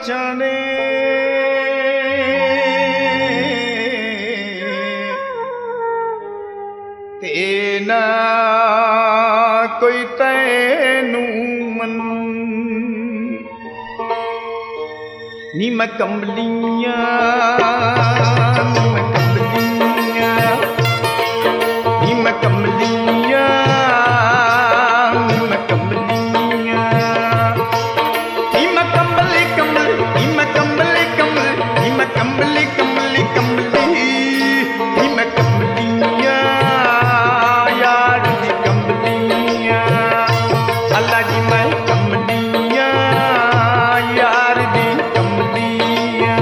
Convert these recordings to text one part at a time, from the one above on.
पहचाने ते ना कोई तैनू मन नी मैं कंबलियां नी मैं कंबलियां नी मैं कंबलियां नी मैं कंबलियां नी मैं कंबली कंबली नी मैं कंबली कंबली नी मैं कंबली कंबली कंबली नी मैं कंबलियां यार दी कंबलियां अल्लाह जी मैं कंबलियां यार दी कंबलियां।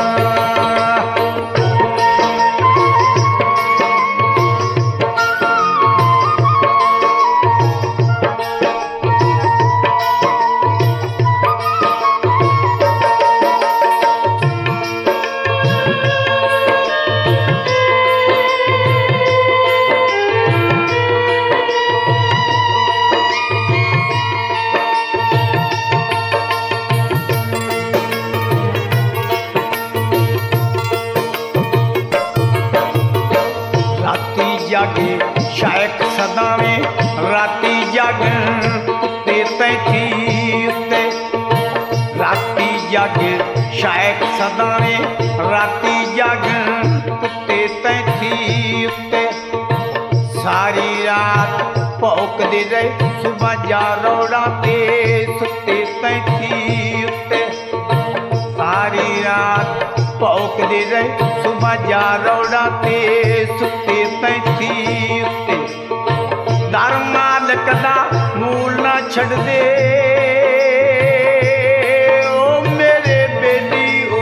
जागे शायक सदावे राती जागन कुत्ते तैथी उत्ते राती जागे शायक सदावे राती जागन कुत्ते तैथी उत्ते सारी रात भौंकदे रहे सुबह जा रोड़ा ते सुत्ते तैथी उत्ते सारी रात भौंकदे रहे सुबह जा रोड़ा ते सुत्ते तैथी उत्ते दर मालक दा मूल ना छड़ दे ओ मेरे बेली ओ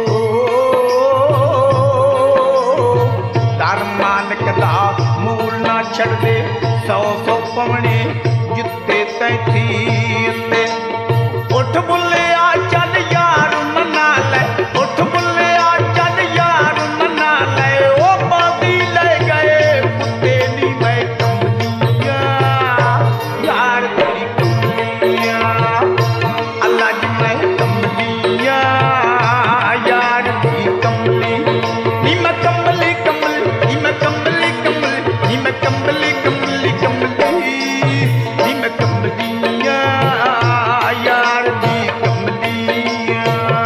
दर मालक दा मूल ना छड़ दे सौ सौ पवने जुत्ते तैथी उत्ते उठ बुल्लिया चल यार मना ले उठ बुल्लिया चल यार मना ले ओ बादी ले गए कुत्ते नी मैं कंबलियां यार तेरी कंबलियां अल्लाह जी मैं कंबलियां यार दी कंबली नी मैं कंबली कंबली नी मैं कंबली कंबली नी मैं कंबली कंबली कंबली नी मैं कंबलियां यार दी कंबलियां।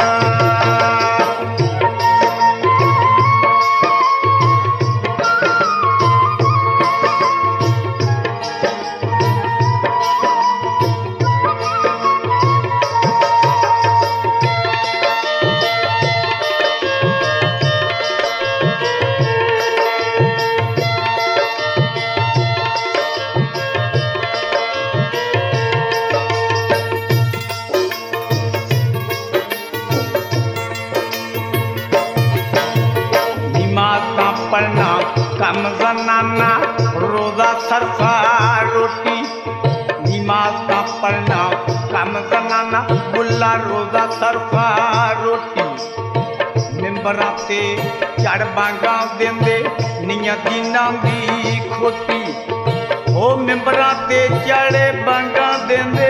पढ़ना कम जनाना रोजा सरफा रोटी नमाज का पढ़ना कम जनाना बुल्ला रोजा सरफा रोटी मिंबरां ते चढ़ बांगा देंदे नियां दीनां दी खोटी ओ मिंबरां ते चढ़े बांगा देंदे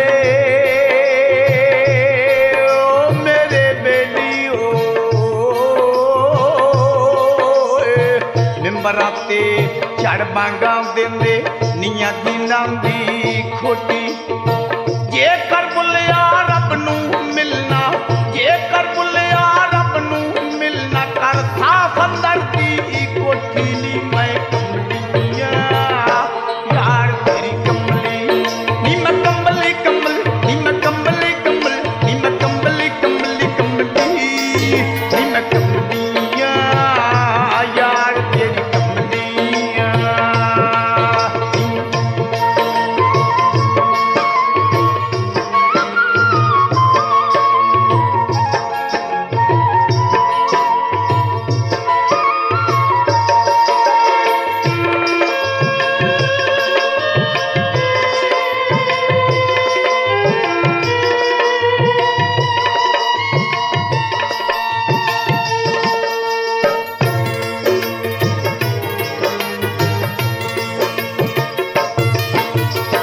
ओ मेरे बेली मिंबरां ते चढ़ बांगा देंदे नियां दीनां दी खोटी जे कर बुलिया रब नू मिलना जे कर बुलिया रब नू मिलना कर साफ अंदर दी कोठी नी मैं कंबलियां यार तेरी कंबली नी मैं कंबली कंबली नी मैं कंबली कंबली नी मैं कंबली कंबली कंबली नी मैं कंबलियां यार तेरी कंबलियां।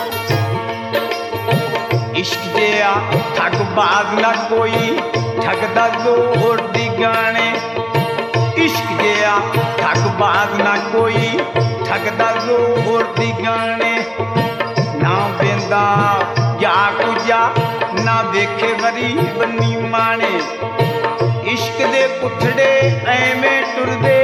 इश्क दिया ठग बाज ना कोई ठग ठगदा जोर दी गाने इश्क जिया ठगबाज ना कोई ठगदा जोर दी गाने ना बेंदा या कुजा ना वेखे गरीब नी माने इश्क दे पुथड़े ऐवें टुरदे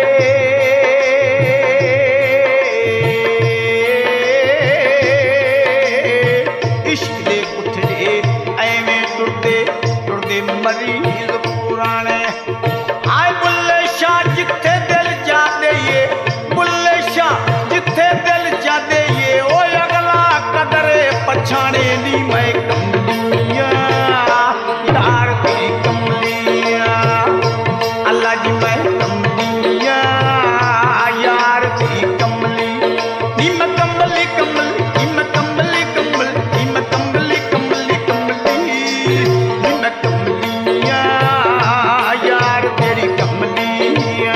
इश्क दे पुथड़े ऐवें टुरदे टुरदे मरीज पुराने आए बुल्ले शाह जिथे दिल जा दे ये बुल्ले शाह जिथे दिल जा दे ये ओ अगला कदरे पछाने दी मैं कमलिया यार तेरी कमलिया अल्लाह जी मैं कमलिया यार तेरी कमली नी मैं कमली कमली नी मैं कमली कमली नी मैं कमली कमली कमली नी मैं कमलिया यार तेरी कमलिया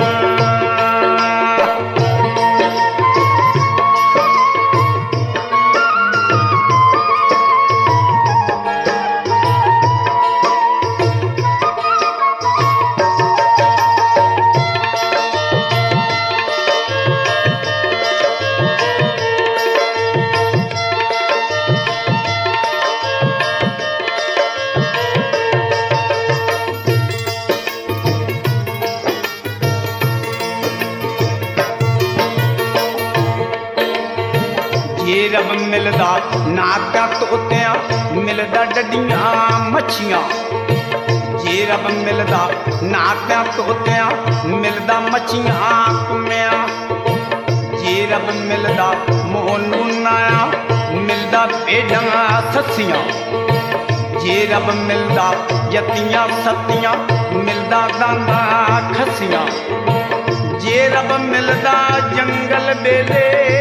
ये रब मिलदा नाता तोतिया मिलदा डडियां मच्छियां ये रब मिलदा नाता तोतिया मिलदा मच्छियां कुमिया ये रब मिलदा मोनू नाया मिलदा भेडां सस्सियां ये रब मिलदा यतियां सतियां मिलदा दांदा खसियां ये रब मिलदा जंगल बेले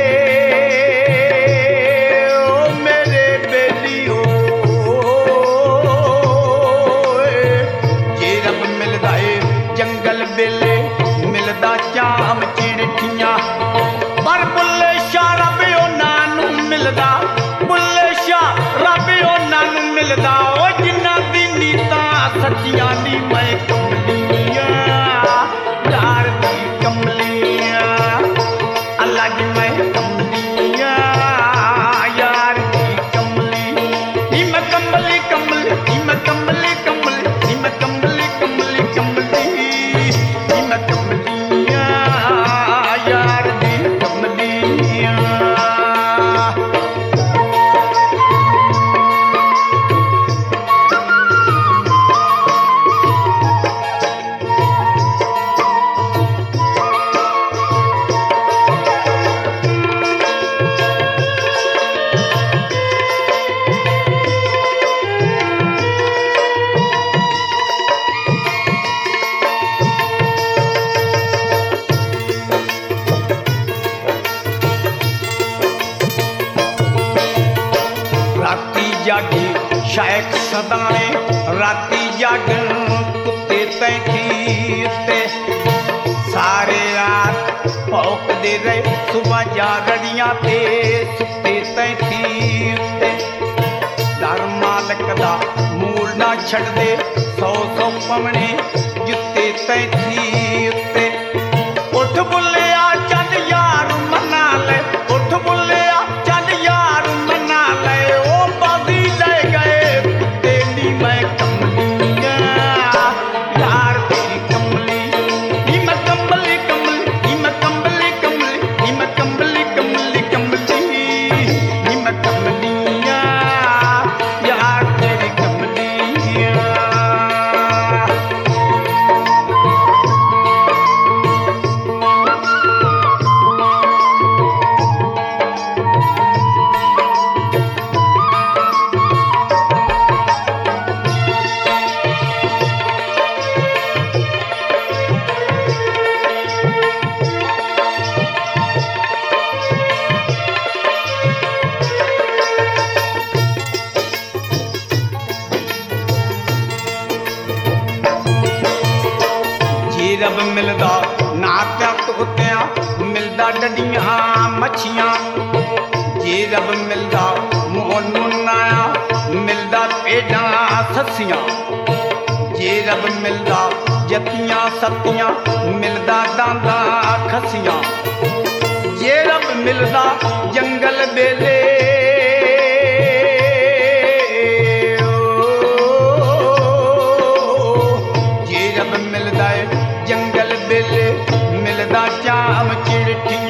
जंगल बेले मिलदा चाम चिड़िठियां पर बुल्ले शाह रब उन्हां नूं मिलदा बुल्ले शाह रब उन्हां नूं मिलदा ओ जिन्हां दी नीतां सच्चियां नी मैं कमलिया यार दी कमलिया अल्लाह जी मैं कमलिया यार दी कमली नी मैं कमली कमली नी मैं कमली कमली नी मैं कमली कमली कमली कमलिया यार दी कमलिया जागी शायक सदाने राती जागन कुत्ते तैथी उत्ते सारे रात भौंकदे रहे सुबह जागड़ियां ते सुते तैथी उत्ते दर मालक दा मूल ना छड़दे 100 पवने जुत्ते तैथी उत्ते उठ बुल्लिया चल यार मना ले उठ बुल्लिया चल यार मना ले रब मिलदा नात्या तोतिया मिलदा डडियां मच्छियां जे रब मिलदा मोनू नाया मिलदा भेडां सस्सियां जे रब मिलदा जतियां सतियां मिलदा दांदा खसियां जे रब मिलदा जंगल बेले जे रब मिलदा जंगल बेले मिलदा चाम चिड़ठी